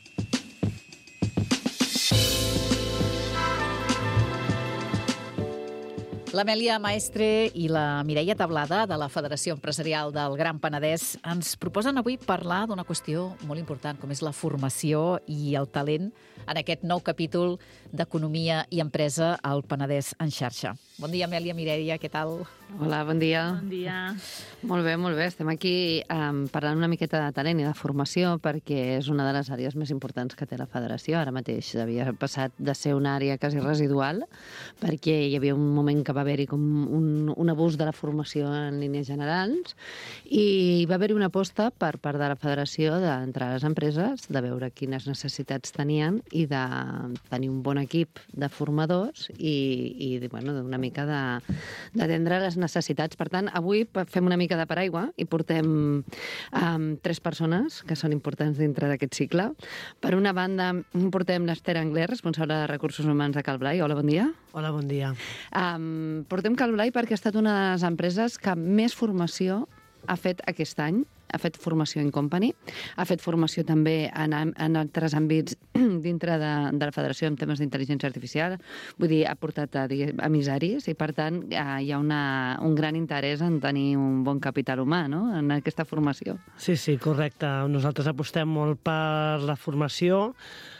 L'Amèlia Maestre i la Mireia Tablada, de la Federació Empresarial del Gran Penedès, ens proposen avui parlar d'una qüestió molt important, com és la formació i el talent en aquest nou capítol d'Economia i Empresa al Penedès en xarxa. Bon dia, Amèlia, Mireia, què tal? Hola, bon dia. Bon dia. Molt bé, molt bé. Estem aquí um, parlant una miqueta de talent i de formació perquè és una de les àrees més importants que té la Federació. Ara mateix havia passat de ser una àrea quasi residual perquè hi havia un moment que va haver-hi com un, un abús de la formació en línies generals i va haver-hi una aposta per part de la Federació d'entrar a les empreses, de veure quines necessitats tenien i de tenir un bon equip de formadors i, i bueno, una mica d'atendre les necessitats. Per tant, avui fem una mica de paraigua i portem um, tres persones que són importants dintre d'aquest cicle. Per una banda, portem l'Esther Angler, responsable de Recursos Humans de Calblai. Hola, bon dia. Hola, bon dia. Um, portem Calblai perquè ha estat una de les empreses que més formació ha fet aquest any. Ha fet formació in company, ha fet formació també en, en altres àmbits dintre de, de la Federació en temes d'intel·ligència artificial, vull dir, ha portat a, a emissaris i, per tant, hi ha una, un gran interès en tenir un bon capital humà, no?, en aquesta formació. Sí, sí, correcte. Nosaltres apostem molt per la formació,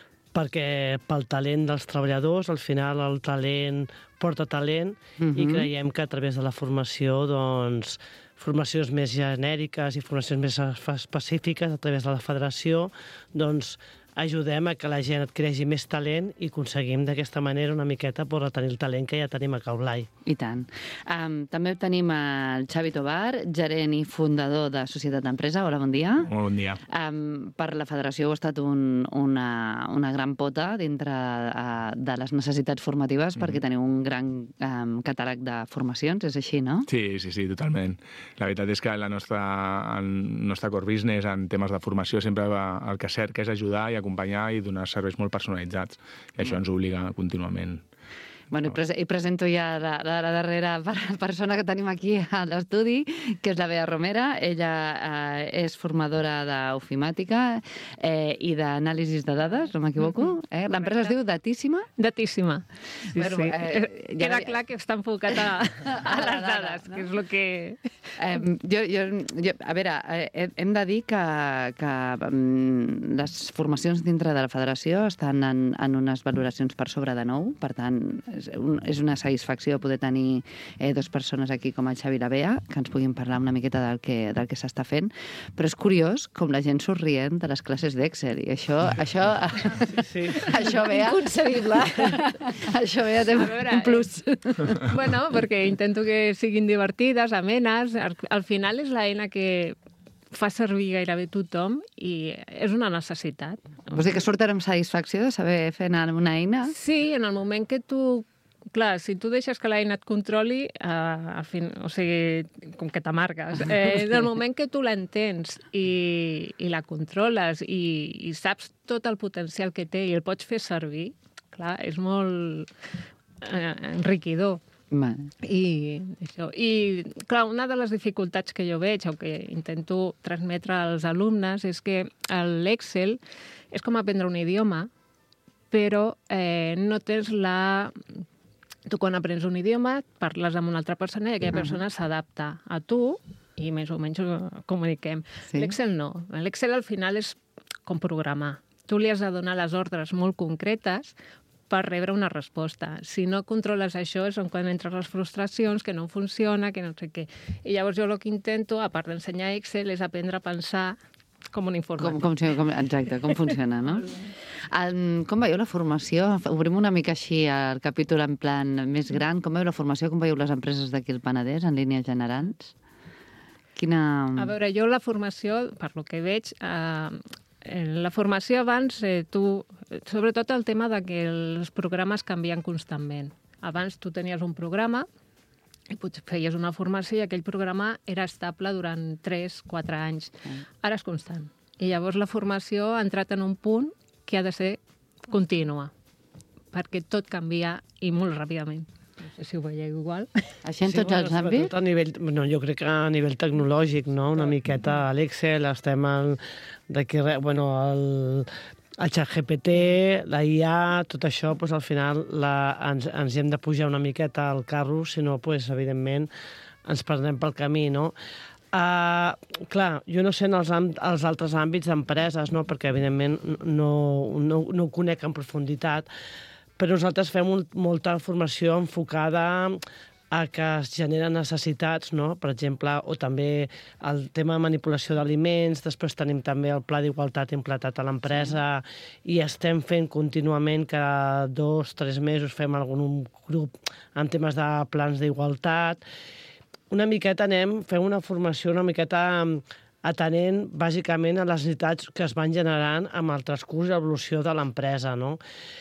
perquè pel talent dels treballadors, al final el talent porta talent, uh-huh. i creiem que a través de la formació, doncs, formacions més genèriques i formacions més específiques a través de la federació, doncs ajudem a que la gent adquireixi més talent i aconseguim d'aquesta manera una miqueta per retenir el talent que ja tenim a Calblai. I tant. Um, també tenim el Xavi Tobar, gerent i fundador de Societat d'Empresa. Hola, bon dia. Molt bon dia. Um, per la federació ha estat un, una, una gran pota dintre uh, de les necessitats formatives, mm. perquè teniu un gran um, catàleg de formacions, és així, no? Sí, sí, sí, totalment. La veritat és que la nostra, el nostre core business en temes de formació sempre va, el que cerca és ajudar i acompanyar i donar serveis molt personalitzats. I això ens obliga contínuament. Bueno, i, pres i presento ja la, la, la darrera persona que tenim aquí a l'estudi, que és la Bea Romera. Ella eh, és formadora d'ofimàtica eh, i d'anàlisis de dades, no m'equivoco. Eh? L'empresa es diu Datíssima? Datíssima. Sí, bueno, sí. Eh, ja Queda clar que està enfocat a, a les dades, no? Que és el que... Eh, jo, jo, jo, a veure, eh, hem de dir que, que um, les formacions dintre de la federació estan en, en unes valoracions per sobre de nou, per tant, és, un, és una satisfacció poder tenir eh, dues persones aquí com el Xavi i la Bea, que ens puguin parlar una miqueta del que, del que s'està fent, però és curiós com la gent surt rient de les classes d'Excel, i això, això, sí, sí. això, Bea... Inconcebible. Això, Bea, té veure, un plus. Bueno, perquè intento que siguin divertides, amenes. Al, al final és l'eina que fa servir gairebé tothom i és una necessitat. Vols dir que surten amb satisfacció de saber fer anar una eina? Sí, en el moment que tu... Clar, si tu deixes que l'eina et controli, eh, al fin, o sigui, com que t'amargues, eh, en el moment que tu l'entens i, i la controles i, i saps tot el potencial que té i el pots fer servir, clar, és molt eh, enriquidor. Vale. I, això. I, clar, una de les dificultats que jo veig o que intento transmetre als alumnes és que l'Excel és com aprendre un idioma, però eh, no tens la... Tu quan aprens un idioma parles amb una altra persona i aquella persona s'adapta a tu i més o menys comuniquem. Sí? L'Excel no. L'Excel al final és com programar. Tu li has de donar les ordres molt concretes per rebre una resposta. Si no controles això és on quan entren les frustracions, que no funciona, que no sé què. I llavors jo el que intento, a part d'ensenyar Excel, és aprendre a pensar com un informàtic. Com, com, com, exacte, com funciona, no? El, com veieu la formació? Obrim una mica així el capítol en plan més gran. Com veieu la formació? Com veieu les empreses d'aquí al Penedès, en línies generals? Quina... A veure, jo la formació, per lo que veig, eh, la formació abans, eh, tu, sobretot el tema de que els programes canvien constantment. Abans tu tenies un programa i potser feies una formació i aquell programa era estable durant tres quatre anys. Ara és constant. I llavors la formació ha entrat en un punt que ha de ser contínua, perquè tot canvia i molt ràpidament. sé si ho veieu igual. Això en tots els àmbits? A nivell, no, jo crec que a nivell tecnològic, no? Una miqueta a l'Excel, estem al, d'aquí, bueno, el, el xat G P T, la I A, tot això, doncs, al final la, ens, ens hem de pujar una miqueta al carro, si no, doncs, evidentment, ens perdrem pel camí, no? Uh, clar, jo no sé en els, els altres àmbits d'empreses, no? Perquè evidentment no, no, no ho conec en profunditat, però nosaltres fem un, molta formació enfocada a que es generen necessitats, no? Per exemple, o també el tema de manipulació d'aliments, després tenim també el pla d'igualtat implantat a l'empresa i estem fent contínuament cada dos, tres mesos fem algun grup en temes de plans d'igualtat. Una miqueta anem, fem una formació una miqueta atenent bàsicament a les necessitats que es van generant amb el transcurs i l'evolució de l'empresa, no?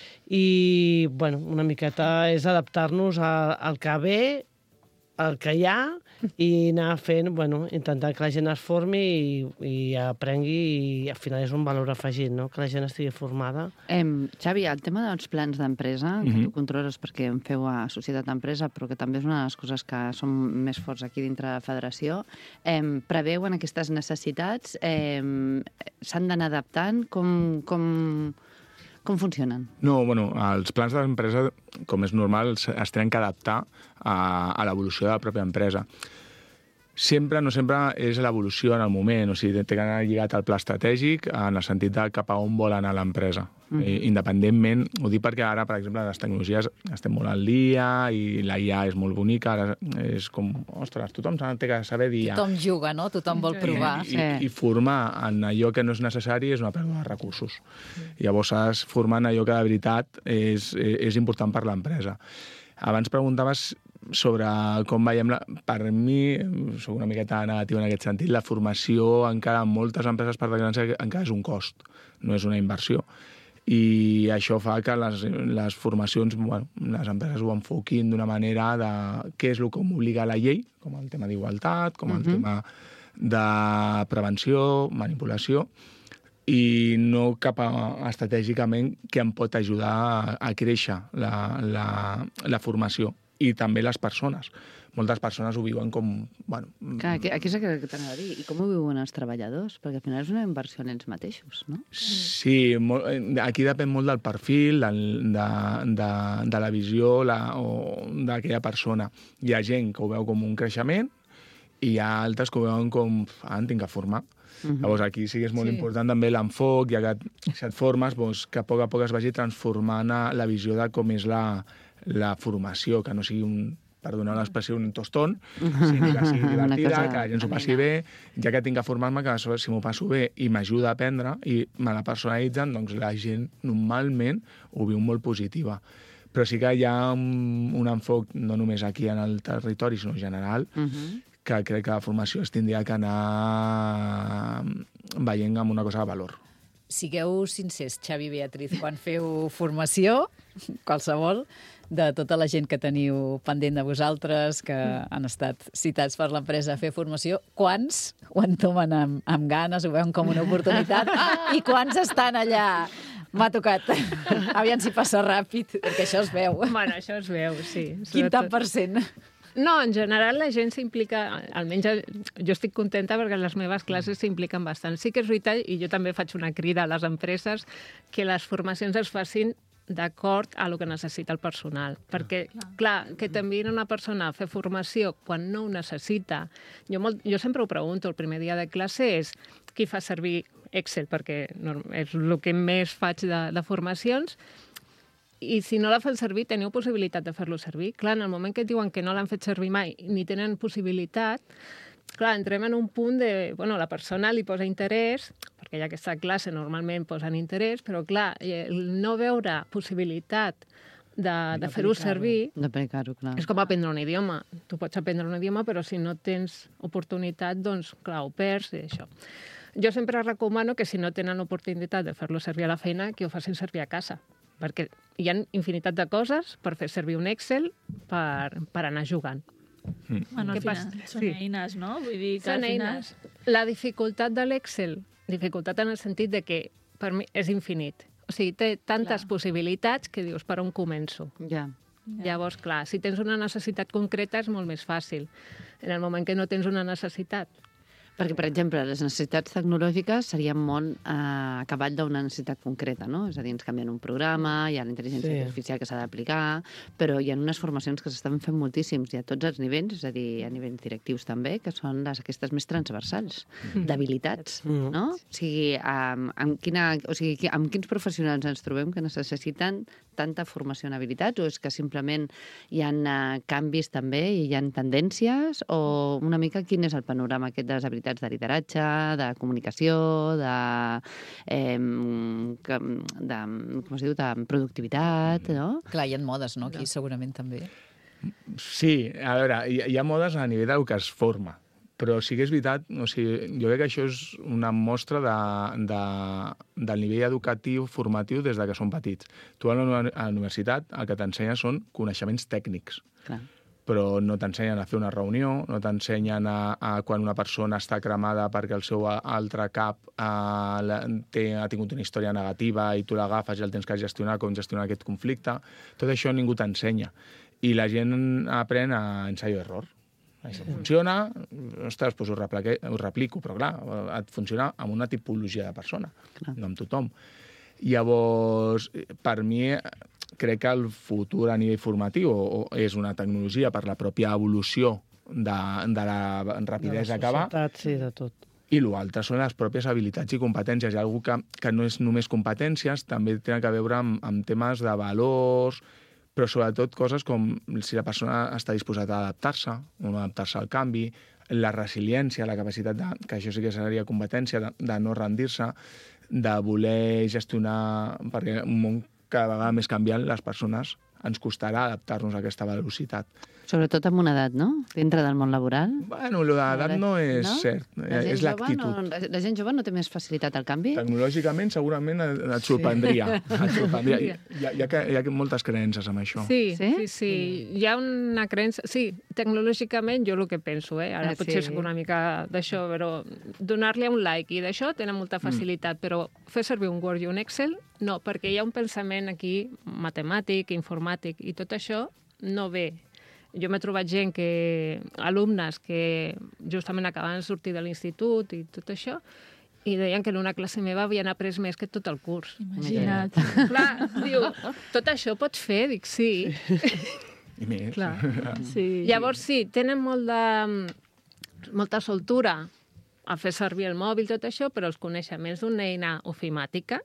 I, bueno, una miqueta és adaptar-nos al que ve, al que hi ha, i anar fent, bueno, intentar que la gent es formi i, i aprengui, i al final és un valor afegit, no?, que la gent estigui formada. Em, Xavi, el tema dels plans d'empresa, que Mhm. tu controles perquè em feu a Societat d'Empresa, però que també és una de les coses que són més forts aquí dintre de la federació, em, preveuen aquestes necessitats, em, s'han d'anar adaptant, com, com, com funcionen? No, bueno, els plans de l'empresa, com és normal, es es tenen que adaptar a, a l'evolució de la pròpia empresa. Sempre, no sempre, és l'evolució en el moment, o sigui, té que anar lligat al pla estratègic en el sentit de cap a on vol anar l'empresa. Mhm. I, independentment, ho dic perquè ara, per exemple, les tecnologies estem molt al dia i la I A és molt bonica, ara és com, ostres, tothom té que saber dir I A. Tothom juga, no? Tothom vol provar. I, i, I formar en allò que no és necessari és una pèrdua de recursos. Llavors s'has formar en allò que de veritat és, és important per l'empresa. Abans preguntaves sobre com veiem... La... Per mi, soc una miqueta negativa en aquest sentit, la formació encara en moltes empreses, per desgràcia, encara és un cost, no és una inversió. I això fa que les, les formacions, bueno, les empreses ho enfoquin d'una manera de què és el que m'obliga la llei, com el tema d'igualtat, com el Mhm. tema de prevenció, manipulació, i no cap a, estratègicament què em pot ajudar a, a créixer la, la, la formació. I també les persones. Moltes persones ho viuen com... Bueno, Clar, aquí, aquí és el que t'anava a dir. I com ho viuen els treballadors? Perquè al final és una inversió en ells mateixos, no? Sí, molt, aquí depèn molt del perfil, del, de, de, de la visió la, o d'aquella persona. Hi ha gent que ho veu com un creixement i hi ha altres que ho veuen com ah, em tinc que formar. Mhm. Llavors aquí sí que és molt Sí. important també l'enfoc, ja que si et formes, doncs, que a poc a poc es vagi transformant a la visió de com és la, la formació, que no sigui un, perdonar l'expressió, un tostón, sinó que sigui Una divertida, cosa que la gent s'ho passi bé, ja que tinc que formar-me, que si m'ho passo bé i m'ajuda a aprendre i me la personalitzen, doncs la gent normalment ho viu molt positiva. Però sí que hi ha un, un enfoc, no només aquí en el territori, sinó en general, Mhm. que crec que la formació es tindria que anar veient amb una cosa de valor. Sigueu sincers, Xavi i Beatriz, quan feu formació, qualsevol, de tota la gent que teniu pendent de vosaltres, que han estat citats per l'empresa a fer formació, quants ho entomen amb, amb ganes, ho veuen com una oportunitat, i quants estan allà? M'ha tocat. Aviam si passa ràpid, perquè això es veu. Bueno, això es veu, sí. Quin tant per cent? No, en general la gent s'implica, almenys jo estic contenta perquè les meves classes s'impliquen bastant. Sí que és veritat, i jo també faig una crida a les empreses, que les formacions es facin d'acord a el que necessita el personal. Perquè, clar, que t'enviïn una persona a fer formació quan no ho necessita. Jo, molt, jo sempre ho pregunto, el primer dia de classe és qui fa servir Excel, perquè és el que més faig de, de formacions, i si no la fan servir, teniu possibilitat de fer-lo servir. Clar, en el moment que et diuen que no l'han fet servir mai ni tenen possibilitat, clar, entrem en un punt de... Bueno, la persona li posa interès, perquè ja aquesta classe normalment posen interès, però clar, el no veure possibilitat de, de fer-ho servir... D'aplicar-ho, clar. És com aprendre un idioma. Tu pots aprendre un idioma, però si no tens oportunitat, doncs, clar, ho perds i això. Jo sempre recomano que si no tenen oportunitat de fer-lo servir a la feina, que ho facin servir a casa, perquè hi ha infinitat de coses per fer servir un Excel per, per anar jugant. Mm. Bueno, al Què final passa? són Sí. eines, no? Vull dir que Són al final... eines. La dificultat de l'Excel, dificultat en el sentit de que per mi és infinit. O sigui, té tantes Clar. possibilitats que dius per on començo. Ja. Llavors, clar, si tens una necessitat concreta és molt més fàcil. En el moment que no tens una necessitat. Perquè, per exemple, les necessitats tecnològiques serien molt eh, a cavall d'una necessitat concreta, no? És a dir, ens canvien un programa, hi ha la intel·ligència Sí. artificial que s'ha d'aplicar, però hi ha unes formacions que s'estan fent moltíssims i a tots els nivells, és a dir, a nivells directius també, que són les, aquestes més transversals, d'habilitats, no? O sigui, amb, amb, quina, o sigui, amb quins professionals ens trobem que necessiten tanta formació en habilitats, o és que simplement hi ha uh, canvis també i hi ha tendències, o una mica quin és el panorama aquest de les habilitats de lideratge, de comunicació, de, eh, de, com es diu, de productivitat, no? Clar, hi ha modes, no? Aquí segurament també. Sí, a veure, hi, hi ha modes a nivell del que es forma, però sí que és veritat, o sigui, jo crec que això és una mostra de, de, del nivell educatiu, formatiu, des de que són petits. Tu a la, a la universitat el que t'ensenya són coneixements tècnics. Clar. Però no t'ensenyen a fer una reunió, no t'ensenyen a, a quan una persona està cremada perquè el seu altre cap a, la, té, ha tingut una història negativa i tu l'agafes i el tens que gestionar, com gestionar aquest conflicte. Tot això ningú t'ensenya. I la gent aprèn a ensaio-error. Això funciona, ostres, doncs ho, replique, ho replico, però clar, et funciona amb una tipologia de persona, clar. No amb tothom. Llavors, per mi, crec que el futur a nivell formatiu és una tecnologia per la pròpia evolució de, de la rapidesa que va. De la societat, sí, de tot. I l'altre són les pròpies habilitats i competències. Hi ha algú que, que no és només competències, també té a veure amb, amb temes de valors, però sobretot coses com si la persona està disposada a adaptar-se o no adaptar-se al canvi, la resiliència, la capacitat, de, que això sí que seria competència, de, de no rendir-se, de voler gestionar, perquè un món cada vegada més canviant, les persones ens costarà adaptar-nos a aquesta velocitat. Sobretot amb una edat, no? Dintre del món laboral. Bueno, l'edat no és no? cert, la és l'actitud. No, la gent jove no té més facilitat al canvi? Tecnològicament segurament et sorprendria. Et sorprendria. Hi, ha, hi, ha, hi ha moltes creences amb això. Sí, sí, sí, sí. Hi ha una creença... Sí, tecnològicament jo el que penso, eh? Ara Ah, potser sí. soc una mica d'això, però donar-li un like i d'això tenen molta facilitat, mm. però fer servir un Word i un Excel, no, perquè hi ha un pensament aquí matemàtic, informàtic, i tot això no ve. Jo m'he trobat gent que, alumnes que justament acabaven de sortir de l'institut i tot això, i deien que en una classe meva havien après més que tot el curs. Imagina't. Clar, diu, tot això pots fer? Dic, sí. I més. Clar. Sí. Llavors, sí, tenen molt de, molta soltura a fer servir el mòbil, tot això, però els coneixements d'una eina ofimàtica,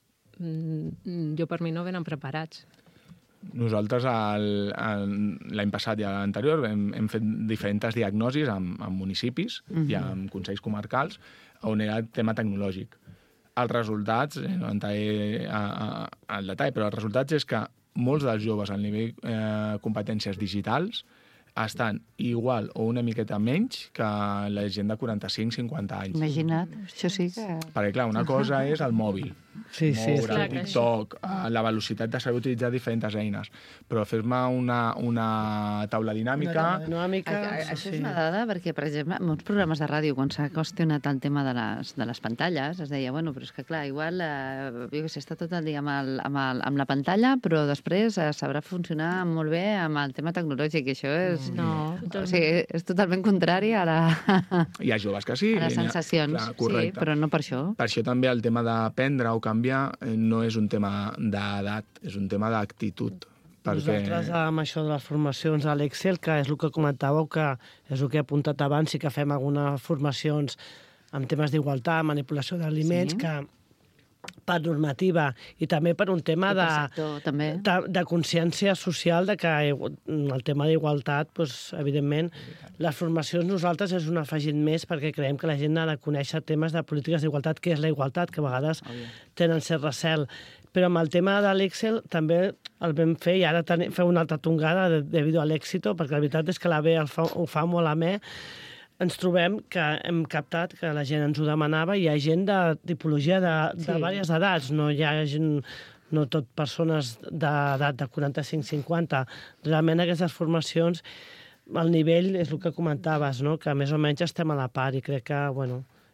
jo per mi no venen preparats. Nosaltres l'any passat i l'anterior hem, hem fet diferents diagnosis amb, amb municipis uh-huh. i amb consells comarcals on era el tema tecnològic. Els resultats, no entraré al detall, però els resultats és que molts dels joves al nivell eh, competències digitals estan igual o una miqueta menys que la gent de quaranta-cinc cinquanta anys. Imagina't, això sí que... Perquè, clar, una cosa és el mòbil, sí, sí, moure, sí. el TikTok, la velocitat de saber utilitzar diferents eines, però fer-me una, una taula dinàmica... Una dinàmica... A, a, això és una dada, perquè, per exemple, en molts programes de ràdio, quan s'ha qüestionat el tema de les, de les pantalles, es deia, bueno, però és que, clar, igual, eh, jo què sé, està tot el dia amb, el, amb, el, amb la pantalla, però després eh, sabrà funcionar molt bé amb el tema tecnològic, i això és... No, o sigui, és totalment contrari a la... Hi ha joves que sí. A les sensacions, clar, correcte. sí, però no per això. Per això també el tema d'aprendre o canviar no és un tema d'edat, és un tema d'actitud. Perquè... Nosaltres, amb això de les formacions a l'Excel, que és el que comentàveu, que és el que he apuntat abans, i que fem algunes formacions amb temes d'igualtat, manipulació d'aliments, sí. que per normativa i també per un tema de, sector, també. de, de consciència social de que el tema d'igualtat, doncs, evidentment, les formacions nosaltres és un afegit més perquè creiem que la gent ha de conèixer temes de polítiques d'igualtat, què és la igualtat, que a vegades oh, yeah. tenen cert recel. Però amb el tema de l'Excel també el vam fer i ara feu una altra tongada de, debido a l'èxito, perquè la veritat és que la B el fa, ho fa molt amè. Ens trobem que hem captat que la gent ens ho demanava i hi ha gent de tipologia de, de sí. diverses edats, no hi ha gent, no tot persones d'edat de quaranta-cinc cinquanta. Realment aquestes formacions, el nivell és el que comentaves, no? Que més o menys estem a la part i crec que, bueno,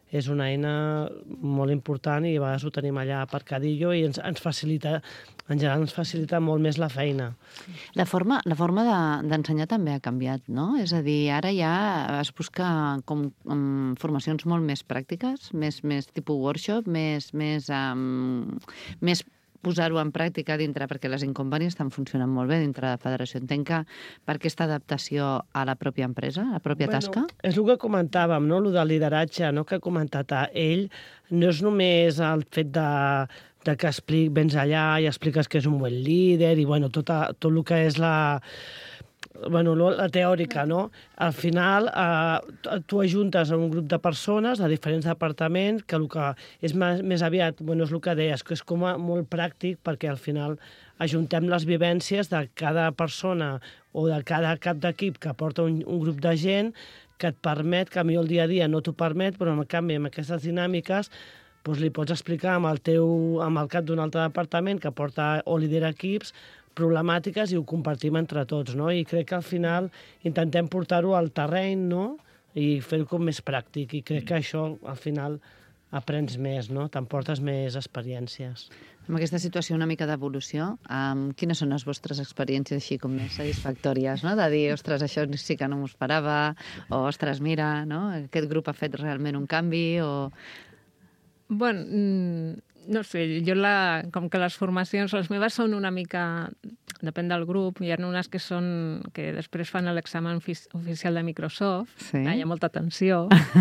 és una eina molt important i a vegades ho tenim allà aparcadillo i ens, ens facilita, en general ens facilita molt més la feina. La forma, la forma d'ensenyar de, també ha canviat, no? És a dir, ara ja es busca com, um, formacions molt més pràctiques, més, més tipus workshop, més, més, um, més posar-ho en pràctica dintre, perquè les inconvenients estan funcionant molt bé dintre de la federació. Entenc que per aquesta adaptació a la pròpia empresa, a la pròpia bueno, tasca? És el que comentàvem, no? El del lideratge, no? Que ha comentat ell, no és només el fet de, de que explic, vens allà i expliques que és un bon líder i bueno, tot, a, tot el que és la... bueno, la teòrica, no? Al final, eh, tu ajuntes a un grup de persones de diferents departaments que el que és més, més aviat, bueno, és el que deies, que és com a molt pràctic perquè al final ajuntem les vivències de cada persona o de cada cap d'equip que porta un, un grup de gent que et permet, que a mi el dia a dia no t'ho permet, però en canvi amb aquestes dinàmiques doncs li pots explicar amb el, teu, amb el cap d'un altre departament que porta o lidera equips problemàtiques i ho compartim entre tots, no? I crec que al final intentem portar-ho al terreny, no? I fer-ho com més pràctic. I crec que això al final aprens més, no? T'emportes més experiències. Amb aquesta situació una mica d'evolució, um, quines són les vostres experiències així com més satisfactòries, no? De dir, ostres, això sí que no m'ho esperava, o ostres, mira, no? Aquest grup ha fet realment un canvi, o... Bueno, no sé, jo la, com que les formacions, les meves són una mica, depèn del grup, hi ha unes que són, que després fan l'examen oficial de Microsoft, sí. Hi ha molta tensió.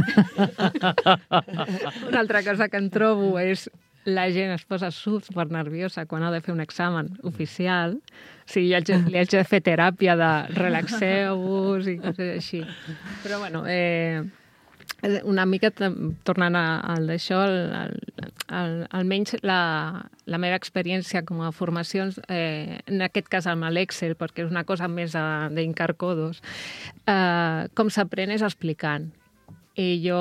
Una altra cosa que en trobo és la gent es posa super nerviosa quan ha de fer un examen oficial. O sigui, li haig, li haig de fer teràpia de relaxeu-vos i coses així. Però, bueno, eh, una mica tornant al d'això, almenys la, la meva experiència com a formacions, eh, en aquest cas amb l'Excel, perquè és una cosa més d'incarcodos, eh, com s'aprèn és explicant. I jo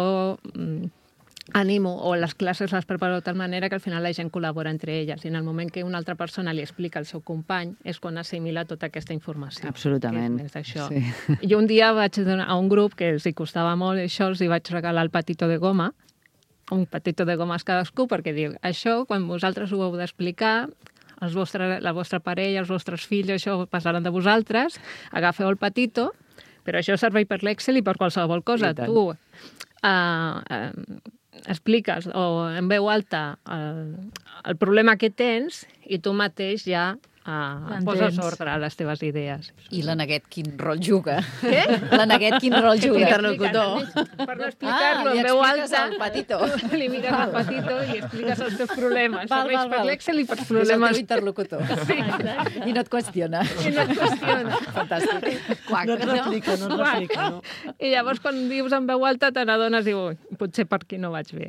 animo, o les classes les preparo de tal manera que al final la gent col·labora entre elles, i en el moment que una altra persona li explica al seu company és quan assimila tota aquesta informació. Absolutament. És això. Sí. Jo un dia vaig donar a un grup que els hi costava molt, això els hi vaig regalar el patito de goma, un patito de gomes cadascú, perquè diu, això, quan vosaltres ho heu d'explicar, els vostre, la vostra parella, els vostres fills, això passaran de vosaltres, agafeu el patito, però això serveix per l'Excel i per qualsevol cosa. Tu uh, uh, expliques o en veu alta el, el problema que tens i tu mateix ja uh, poses ordre a les teves idees. I la Neguet quin rol juga? Què? La Neguet quin rol juga? Interlocutor. Per no explicar-lo ah, en veu alta, el patito. Tu li mires el patito i expliques els teus problemes. Val, Serveix val, per val. l'Excel i per És problemes... el teu interlocutor. Sí. I no et qüestiona. I no et qüestiona. Fantàstic. Quac, No et replica, no et replica, no? I llavors, quan dius en veu alta, te n'adones i dius, ui, potser per aquí no vaig bé.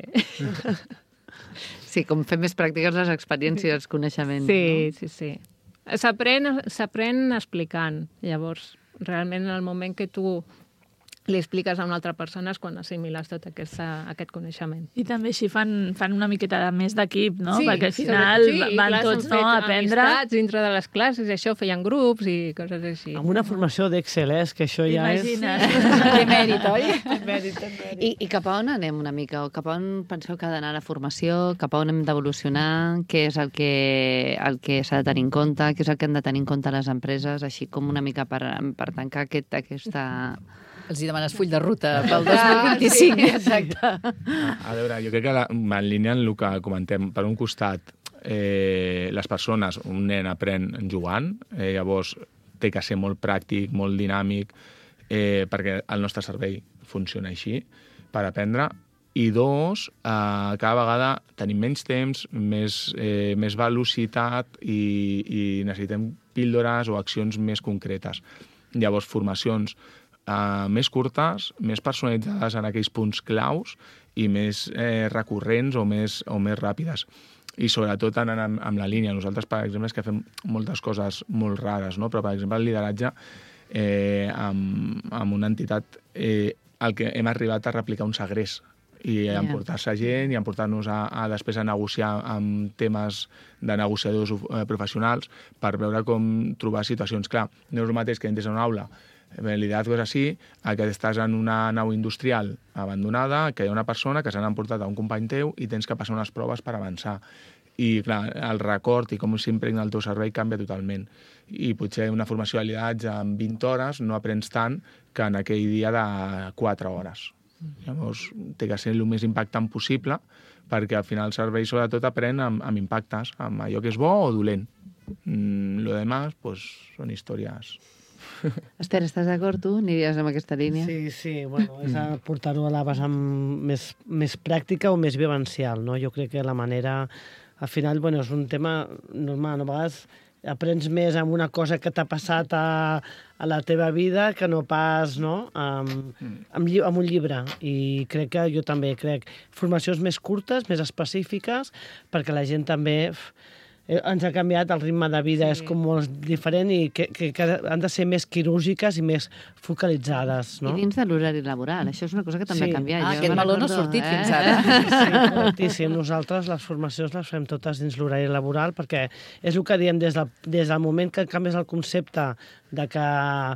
Sí, com fer més pràctiques les experiències i els coneixements. Sí, no? sí, sí. S'aprèn s'aprèn explicant. Llavors, realment, en el moment que tu li expliques a una altra persona és quan assimiles tot aquesta, aquest coneixement. I també així fan, fan una miqueta més d'equip, no? Sí, Perquè al final sí, van clar, tots s'han no, fet a aprendre... amistats dintre de les classes, això, feien grups i coses així. Amb una formació d'Excel, eh? És que això ja Imagina't. és... Té mèrit, oi? Té mèrit, té mèrit. I, I cap a on anem una mica? O cap a on penseu que ha d'anar la formació? Cap a on hem d'evolucionar? Què és el que, el que s'ha de tenir en compte? Què és el que han de tenir en compte les empreses? Així com una mica per, per tancar aquest, aquesta... Els hi demanes full de ruta pel dos mil vint-i-cinc. Sí, exacte. A veure, jo crec que la, en línia en el que comentem, per un costat, eh, les persones, un nen aprèn jugant, eh, llavors té que ser molt pràctic, molt dinàmic, eh, perquè el nostre cervell funciona així, per aprendre. I dos, eh, cada vegada tenim menys temps, més, eh, més velocitat i, i necessitem píldores o accions més concretes. Llavors, formacions Uh, més curtes, més personalitzades en aquells punts claus i més eh, recurrents o més, o més ràpides. I sobretot anant amb, amb la línia. Nosaltres, per exemple, és que fem moltes coses molt rares, no? Però, per exemple, el lideratge eh, amb, amb una entitat eh, el que hem arribat a replicar un segrest i yeah. emportar-se gent i emportar-nos a, a després a negociar amb temes de negociadors eh, professionals per veure com trobar situacions. Clar, no és el mateix que entres a una aula El liderazgo és així, que estàs en una nau industrial abandonada, que hi ha una persona que s'han emportat a un company teu i tens que passar unes proves per avançar. I, clar, el record i com s'impregna el teu servei canvia totalment. I potser una formació de lideratge en vint hores no aprens tant que en aquell dia de quatre hores. Llavors, té que ser el més impactant possible, perquè al final el servei sobretot aprèn amb, amb impactes, amb allò que és bo o dolent. Mm, lo demás, pues, són històries. Esther, estàs d'acord tu? Aniries amb aquesta línia? Sí, sí, bueno, és a portar-ho a la vessant més, més pràctica o més vivencial, no? Jo crec que la manera... Al final, bueno, és un tema normal, no? A vegades aprens més amb una cosa que t'ha passat a, a la teva vida que no pas, no?, amb, amb, amb un llibre. I crec que jo també crec formacions més curtes, més específiques, perquè la gent també... ens ha canviat el ritme de vida, sí. És com molt diferent i que, que, que han de ser més quirúrgiques i més focalitzades, no? I dins de l'horari laboral, això és una cosa que també sí. ha canviat. Ah, jo aquest meló no ha sortit eh? fins ara. Sí, correctíssim. Nosaltres les formacions les fem totes dins l'horari laboral perquè és el que diem des, de, des del moment que canvies el concepte de que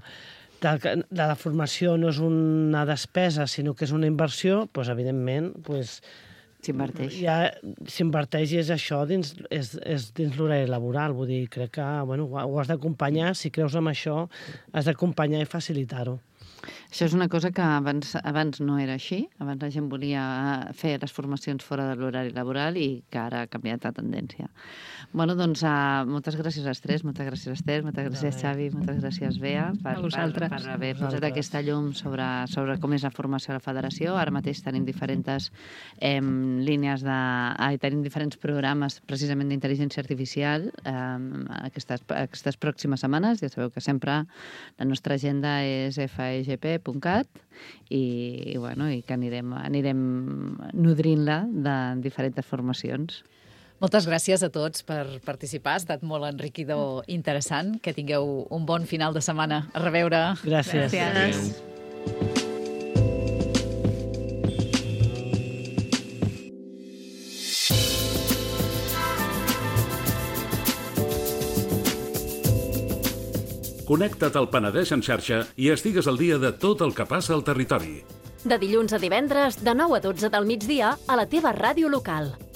de, de la formació no és una despesa, sinó que és una inversió, doncs, evidentment, doncs, s'inverteix. Ja s'inverteix i és això, dins, és, és dins l'horari laboral. Vull dir, crec que bueno, ho has d'acompanyar, si creus en això, has d'acompanyar i facilitar-ho. Això és una cosa que abans, abans no era així. Abans la gent volia fer les formacions fora de l'horari laboral i que ara ha canviat la tendència. Bueno, doncs, uh, moltes gràcies a tres, moltes gràcies Esther, moltes gràcies Xavi, moltes gràcies Bea per, per, per haver posat aquesta llum sobre, sobre com és la formació a la federació. Ara mateix tenim diferents eh, línies de... Ah, tenim diferents programes precisament d'intel·ligència artificial eh, aquestes, aquestes pròximes setmanes. Ja sabeu que sempre la nostra agenda és f e g p punt cat i, i, bueno, i que anirem, anirem nodrint-la de diferents formacions. Moltes gràcies a tots per participar. Ha estat molt enriquidor i interessant. Que tingueu un bon final de setmana. A reveure. Gràcies. Gràcies. Connecta't al Penedès en xarxa i estigues al dia de tot el que passa al territori. De dilluns a divendres, de nou a dotze del migdia, a la teva ràdio local.